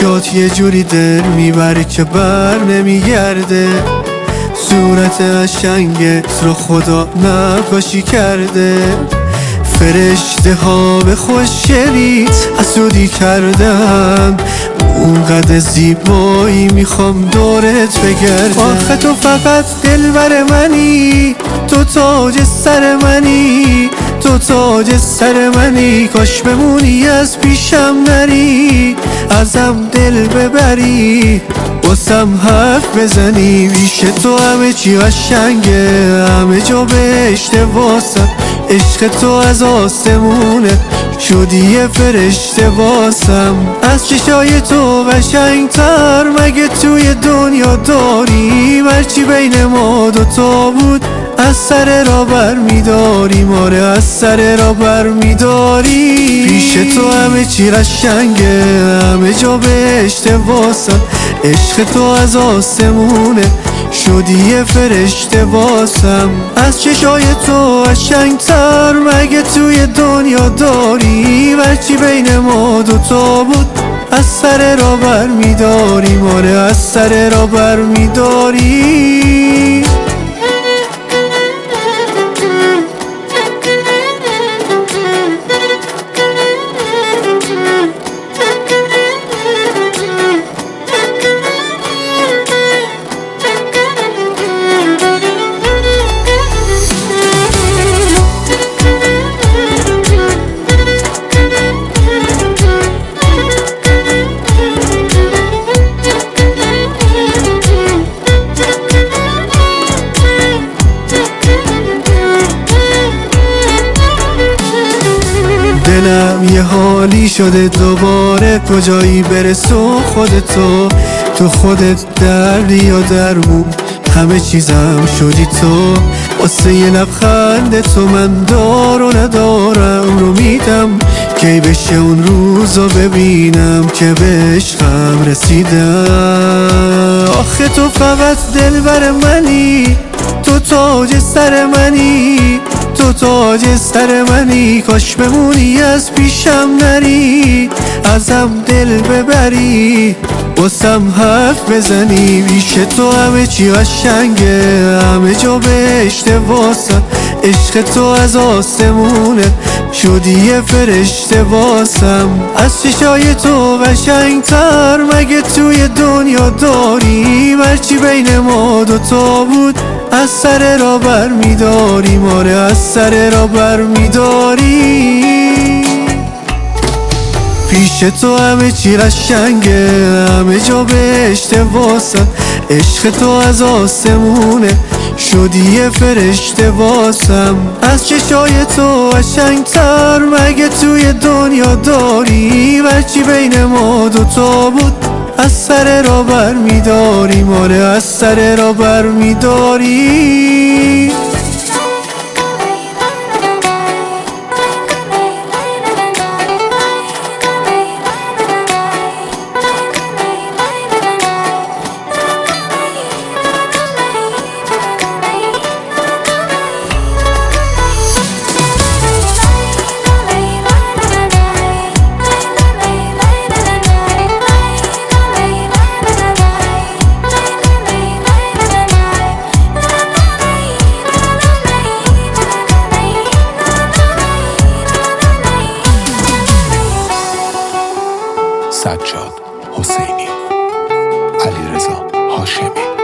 چشات یه جوری دل میبری که بر نمیگرده، صورت قشنگت رو خدا نقاشی کرده. فرشته ها به خوشگلیت حسودی کردن، اونقدر زیبایی میخوام دورت بگردم. آخه تو فقط دلبر منی، تو تاج سر منی، تو تاج سر منی. کاش بمونی از پیشم نری، ازم دل ببری، واسم حرف بزنی. پیش تو همه چی قشنگه، همه جا بهشته واسم. عشق تو از آسمونه، شدی یه فرشته واسم. از چشای تو قشنگتر مگه توی دنیا داری؟ هرچی بین ما دوتا بود از سر را بر میداری، آره از سر را بر میداری. پیش تو همه چی قشنگه، همه جا بهشته واسم. عشق تو از آسمونه، شدی یه فرشته واسم. از چشای تو قشنگتر مگه توی دنیا داری؟ هرچی بین ما دوتا بود از سر را بر میداری، آره از سر را بر میداری. دلم یه حالی شده دوباره، کجایی برسو خودتو. تو خودت دردی یا درمون، همه چیزم شدی تو. واسه یه لبخند تو من دار و ندارم رو میدم، کی بشه اون روزو ببینم که به عشقم رسیدم. آخه تو فقط دلبر منی، تو تاج سر منی، تو تاج سر منی. کاش بمونی از پیشم نری، ازم دل ببری، واسم حرف بزنی. پیش تو همه چی قشنگه، همه جا بهشته واسم. عشق تو از آسمونه، شدی یه فرشته واسم. از چشای تو قشنگتر مگه توی دنیا داری؟ هرچی بین ما دوتا بود از سر را بر میداری، آره از سر را بر میداری. پیش تو همه چی قشنگه، همه جا بهشته واسم. عشق تو از آسمونه، شدی یه فرشته واسم. از چشای تو قشنگتر مگه توی دنیا داری؟ هرچی بین ما دوتا بود از سر را بر میداری، آره از سر را بر میداری. سجاد حسینی، علیرضا هاشمی.